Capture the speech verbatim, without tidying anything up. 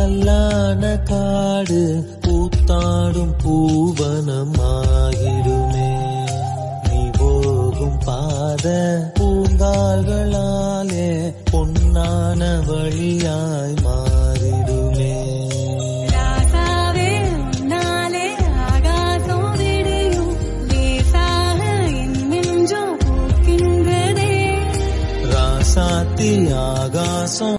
கல்லான காடு கூத்தாடும் பூவனமாகிடுமே. நீ போகும் பாத பூங்கால்களாலே பொன்னான வழியாய்